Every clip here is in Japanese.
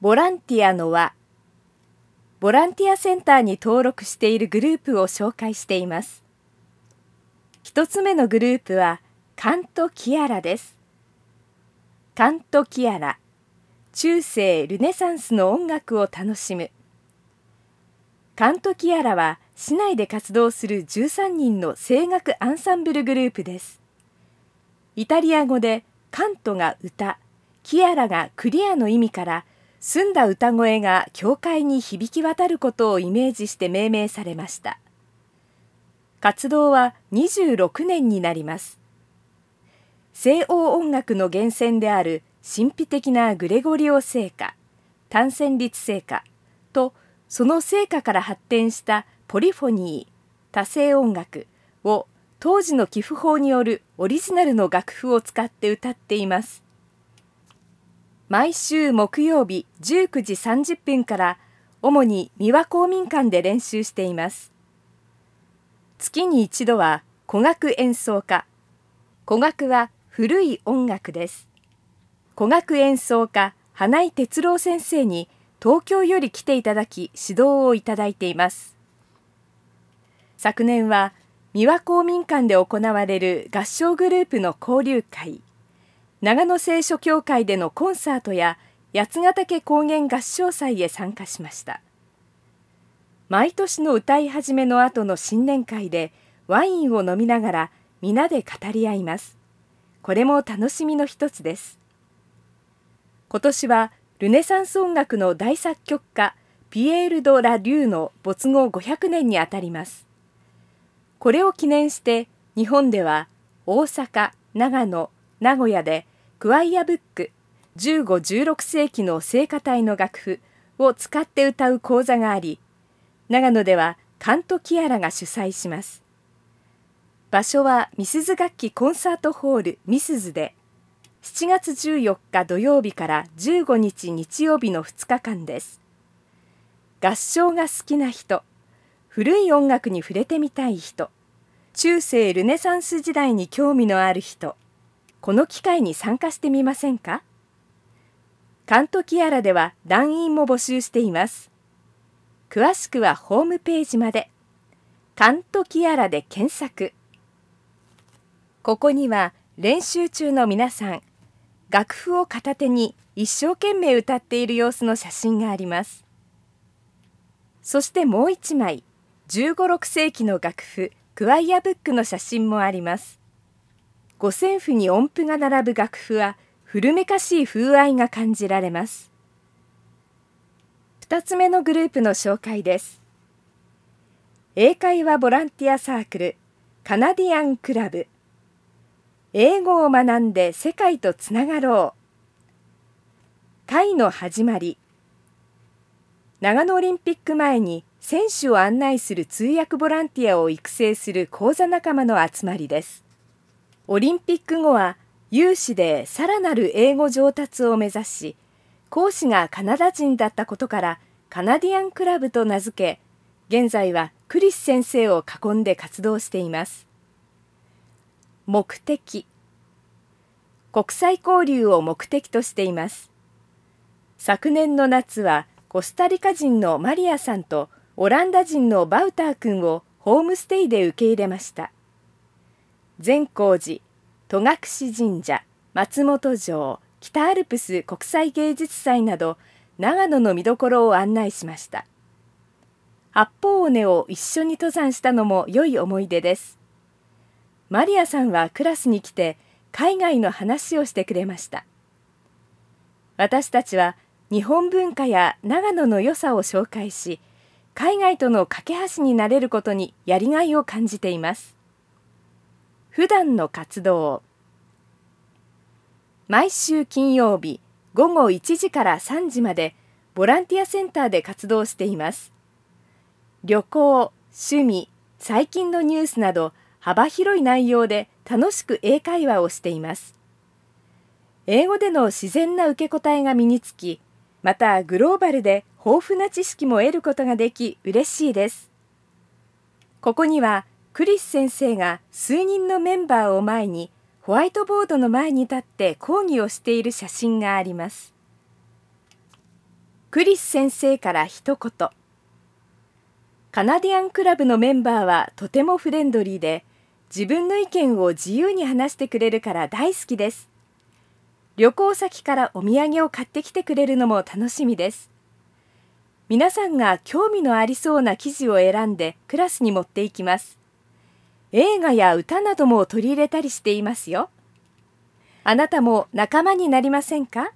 ボランティアの輪。ボランティアセンターに登録しているグループを紹介しています。一つ目のグループはカント・キアラです。カント・キアラ、中世ルネサンスの音楽を楽しむ。カント・キアラは市内で活動する13人の声楽アンサンブルグループです。イタリア語でカントが歌、キアラがクリアの意味から澄んだ歌声が教会に響き渡ることをイメージして命名されました。活動は26年になります。西欧音楽の源泉である神秘的なグレゴリオ聖歌、単旋律聖歌とその聖歌から発展したポリフォニー、多声音楽を当時の寄付法によるオリジナルの楽譜を使って歌っています。毎週木曜日19時30分から主に三輪公民館で練習しています。月に一度は古楽演奏家。古楽は古い音楽です。古楽演奏家花井哲郎先生に東京より来ていただき指導をいただいています。昨年は三輪公民館で行われる合唱グループの交流会、長野聖書協会でのコンサートや八ヶ岳高原合唱祭へ参加しました。毎年の歌い始めの後の新年会でワインを飲みながら皆で語り合います。これも楽しみの一つです。今年はルネサンス音楽の大作曲家ピエール・ド・ラ・リューの没後500年にあたります。これを記念して日本では大阪、長野、名古屋でクワイアブック15、16世紀の聖歌隊の楽譜を使って歌う講座があり、長野ではカント・キアラが主催します。場所はミスズ楽器コンサートホールミスズで7月14日土曜日から15日日曜日の2日間です。合唱が好きな人、古い音楽に触れてみたい人、中世ルネサンス時代に興味のある人、この機会に参加してみませんか？カントキアラでは団員も募集しています。詳しくはホームページまで。カントキアラで検索。ここには練習中の皆さん、楽譜を片手に一生懸命歌っている様子の写真があります。そしてもう一枚、15、6世紀の楽譜、クワイアブックの写真もあります。五線譜に音符が並ぶ楽譜は古めかしい風合いが感じられます。2つ目のグループの紹介です。英会話ボランティアサークルカナディアンクラブ。英語を学んで世界とつながろう。会の始まり。長野オリンピック前に選手を案内する通訳ボランティアを育成する講座仲間の集まりです。オリンピック後は有志でさらなる英語上達を目指し、講師がカナダ人だったことからカナディアンクラブと名付け、現在はクリス先生を囲んで活動しています。目的。国際交流を目的としています。昨年の夏はコスタリカ人のマリアさんとオランダ人のバウター君をホームステイで受け入れました。善光寺、戸隠神社、松本城、北アルプス国際芸術祭など長野の見どころを案内しました。八方尾根を一緒に登山したのも良い思い出です。マリアさんはクラスに来て海外の話をしてくれました。私たちは日本文化や長野の良さを紹介し、海外との架け橋になれることにやりがいを感じています。普段の活動。毎週金曜日午後1時から3時までボランティアセンターで活動しています。旅行、趣味、最近のニュースなど幅広い内容で楽しく英会話をしています。英語での自然な受け答えが身につき、またグローバルで豊富な知識も得ることができ嬉しいです。ここにはクリス先生が数人のメンバーを前にホワイトボードの前に立って講義をしている写真があります。 クリス先生から一言。カナディアンクラブのメンバーはとてもフレンドリーで、自分の意見を自由に話してくれるから大好きです。旅行先からお土産を買ってきてくれるのも楽しみです。皆さんが興味のありそうな記事を選んでクラスに持っていきます。映画や歌なども取り入れたりしていますよ。あなたも仲間になりませんか？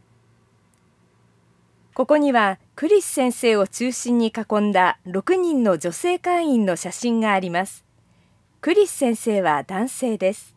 ここにはクリス先生を中心に囲んだ6人の女性会員の写真があります。クリス先生は男性です。